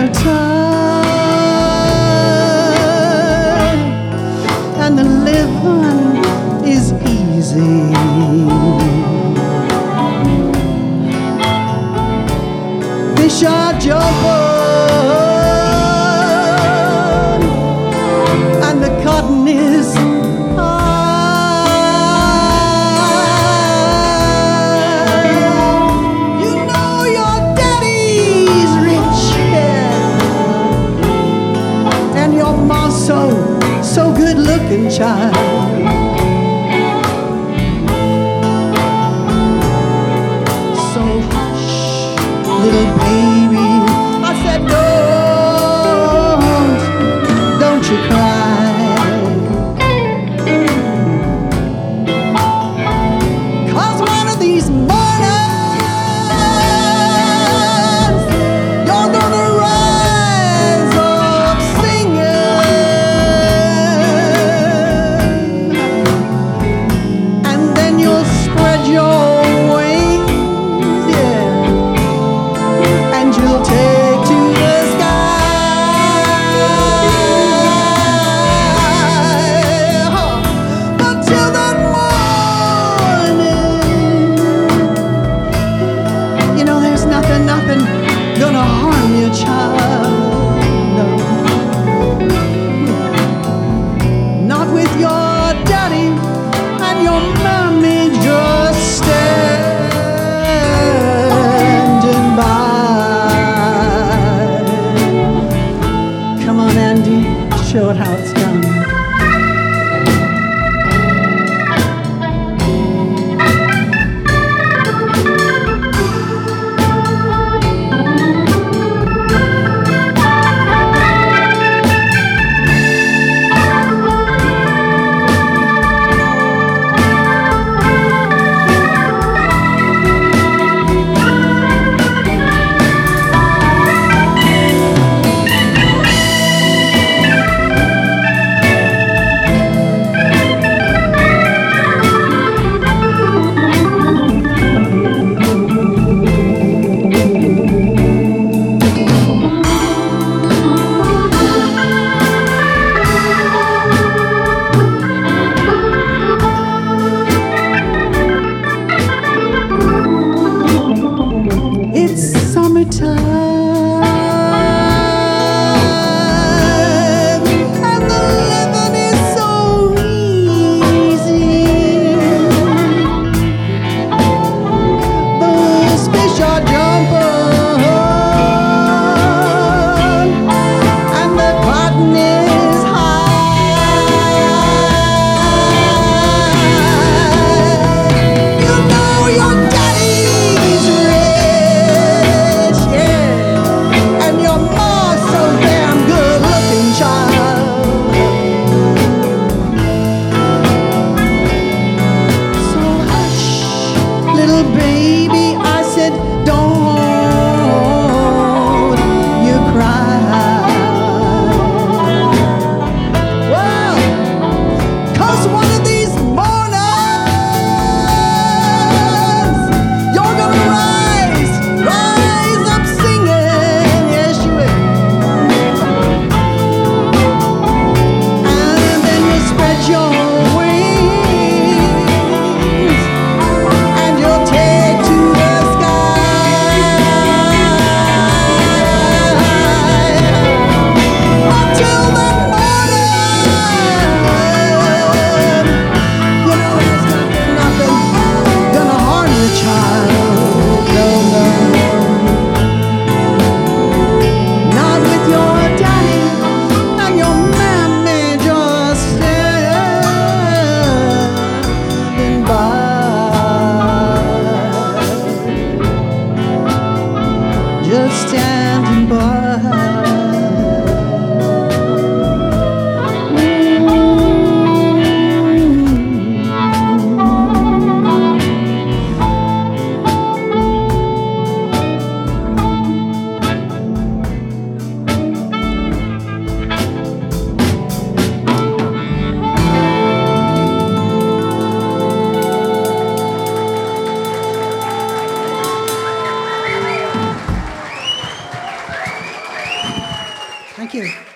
summertime and the living is easy. Fish are jumping and the cotton is high. You know your daddy's rich, yeah, and your mom's so good looking, child. So hush, little baby, I said don't you cry. 'Cause one of these mornings you're gonna rise up singing, and then you'll spread your wings, yeah, and you'll take to the sky. But till that morning, you know there's nothing gonna harm you, child. No. Not with your daddy and your mommy just standing by. Come on, Andy, show it how it's done. It's summertime and the living is so easy. Those fish are jumping and the cotton is high. You know your daddy's rich, yeah, and your mom's so damn good looking, child. So hush, little baby, I said don't you cry. Well, 'cause one of these mornings you're gonna rise up singing, yes you will, and then you spread your wings and you'll take to the sky. Until that morning, you know there's nothing gonna harm you, child. No, no. Not with your daddy and your mammy just standing by. Just standing by. Thank you.